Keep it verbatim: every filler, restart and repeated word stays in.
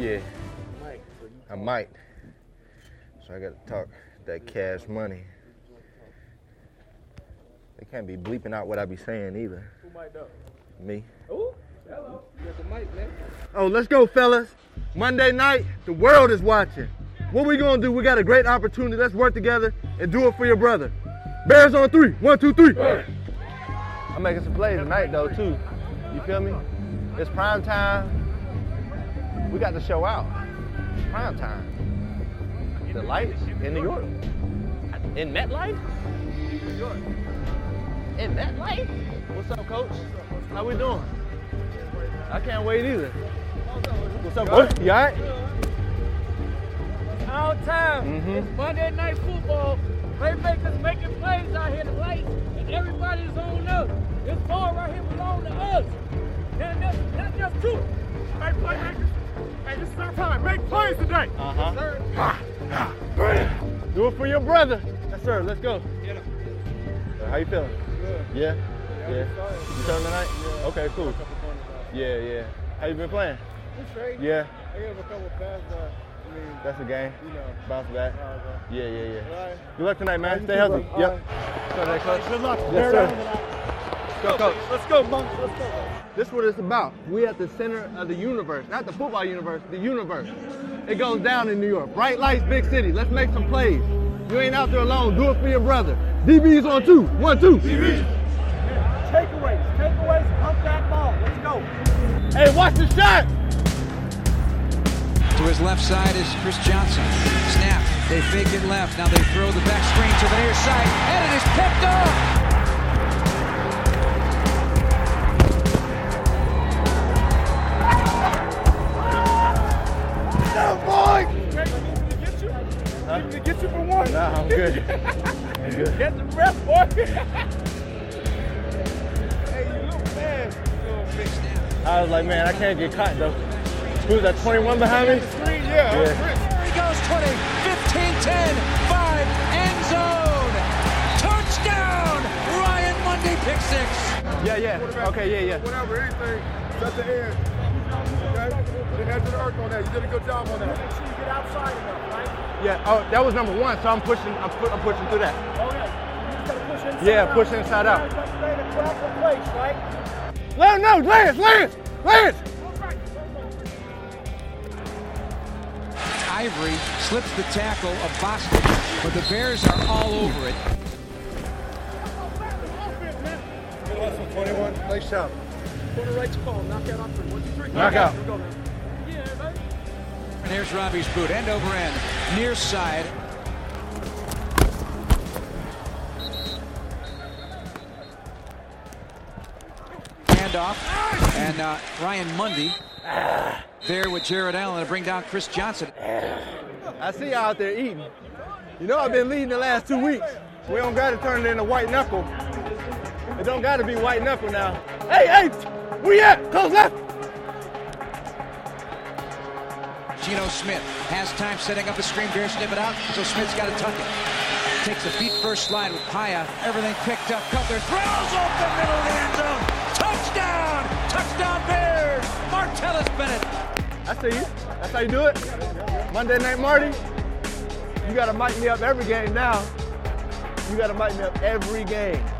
Yeah. I might. So I got to talk that cash money. They can't be bleeping out what I be saying either. Who might though? Me. Ooh, hello. You got the mic, man. Oh, let's go, fellas. Monday night, the world is watching. What we gonna do? We got a great opportunity. Let's work together and do it for your brother. Bears on three. One, two, three. I'm making some plays tonight, though, too. You feel me? It's prime time. We got to show out. It's prime time. The lights in New York. In MetLife? New York. In MetLife? What's up, Coach? How we doing? I can't wait either. What's up, boy? You all right? All time. Mm-hmm. It's Monday Night Football. Playmakers making plays out here tonight, and everybody's on us. This ball right here belongs to us. And that's, that's just true. Hey, playmakers. Hey, this is our time. Make plays today. Uh-huh. Yes, Do it for your brother. Yes, sir. Let's go. Get him. How you feeling? Good. Yeah? Yeah. Yeah. You starting tonight? Yeah. Okay, cool. Yeah, yeah. How you been playing? It's straight. Yeah. I gave a couple passes, but I mean, That's a game. you know. Bounce back. Uh, Yeah, yeah, yeah. all right. Good luck tonight, man. You Stay too, healthy. bro. Yep. All Good luck, coach. Good luck. Yes, sir. Let's go, coach. Let's go, Monk. Let's go. This is what it's about. We at the center of the universe. Not the football universe, the universe. It goes down in New York. Bright lights, big city. Let's make some plays. You ain't out there alone. Do it for your brother. D B's on two. One, two. D B. Takeaways. Takeaways. Pump that ball. Let's go. Hey, watch the shot. To his left side is Chris Johnson. Snap. They fake it left. Now they throw the back screen to the near side. And it is picked off. Down, boy. Get you. Huh? Get you for one. Nah, I'm good. I'm good. Get the breath, boy. Hey, you look fast. You little big snap. I was like, man, I can't get caught, though. Who's that, twenty-one behind me? Screen, yeah. Yeah. Chris. There he goes, twenty, fifteen, ten, five, end zone. Touchdown! Ryan Mundy, pick six. Yeah, yeah. Okay, yeah, yeah. Whatever, anything. Set the end. Okay? Then head to the earth on that. You did a good job on that. Make sure you get outside enough, right? Yeah, oh, that was number one, so I'm pushing, I'm, pu- I'm pushing through that. Oh, yeah. You just gotta push inside Yeah, out. push inside out. You gotta stay in a proper place, right? Let him know, Lance, Lance, Lance! Ivory slips the tackle of Boston, but the Bears are all over it. twenty-one, nice shot. Corner right's call. Knock out on three. One, two, three. Knock out. Here we go, man. Yeah, everybody. And here's Robbie's boot, end over end, near side. Handoff, and uh, Ryan Mundy there with Jared Allen to bring down Chris Johnson. I see you out there eating. You know I've been leading the last two weeks. We don't got to turn it into white knuckle. It don't got to be white knuckle now. Hey, hey, where you at? Close left. Geno Smith has time setting up a screen. Bears snip it out, so Smith's got to tuck it. Takes a feet first slide with Paya. Everything picked up. Cutler throws off the middle of the end zone. Touchdown! Touchdown Bears! Martellus Bennett. I see you. That's how you do it. Monday Night Marty. You got to mic me up every game now. You got to mic me up every game.